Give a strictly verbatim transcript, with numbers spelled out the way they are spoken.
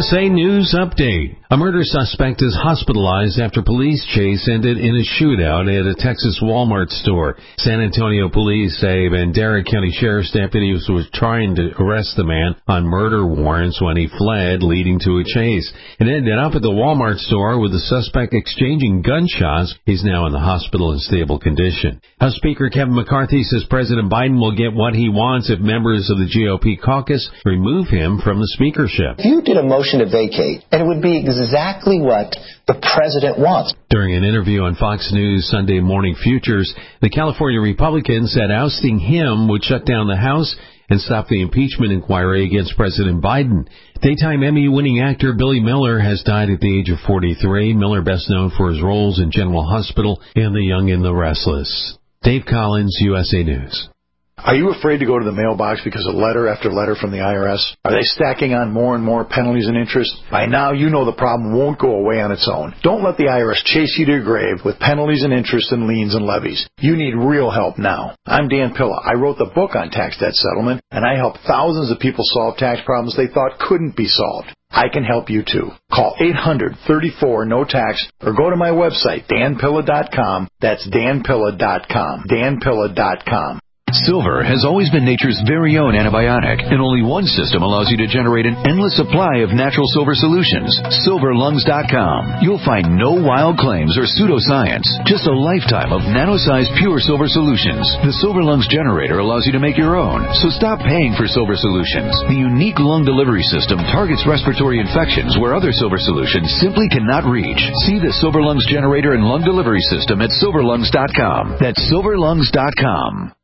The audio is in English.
S A News Update. A murder suspect is hospitalized after police chase ended in a shootout at a Texas Walmart store. San Antonio police say Bandera County Sheriff's deputies were trying to arrest the man on murder warrants when he fled, leading to a chase. It ended up at the Walmart store with the suspect exchanging gunshots. He's now in the hospital in stable condition. House Speaker Kevin McCarthy says President Biden will get what he wants if members of the G O P caucus remove him from the speakership. If you did a motion to vacate, and it would be exactly what the president wants. During an interview on Fox News Sunday Morning Futures, the California Republican said ousting him would shut down the House and stop the impeachment inquiry against President Biden. Daytime Emmy-winning actor Billy Miller has died at the age of forty-three. Miller best known for his roles in General Hospital and The Young and the Restless. Dave Collins, U S A News. Are you afraid to go to the mailbox because of letter after letter from the I R S? Are they stacking on more and more penalties and interest? By now, you know the problem won't go away on its own. Don't let the I R S chase you to your grave with penalties and interest and liens and levies. You need real help now. I'm Dan Pilla. I wrote the book on tax debt settlement, and I help thousands of people solve tax problems they thought couldn't be solved. I can help you too. Call eight hundred, thirty-four, no tax or go to my website, dan pilla dot com. That's dan pilla dot com. dan pilla dot com. Silver has always been nature's very own antibiotic, and only one system allows you to generate an endless supply of natural silver solutions. silver lungs dot com. You'll find no wild claims or pseudoscience, just a lifetime of nano-sized pure silver solutions. The Silver Lungs generator allows you to make your own, so stop paying for silver solutions. The unique lung delivery system targets respiratory infections where other silver solutions simply cannot reach. See the Silver Lungs generator and lung delivery system at silver lungs dot com. That's silver lungs dot com.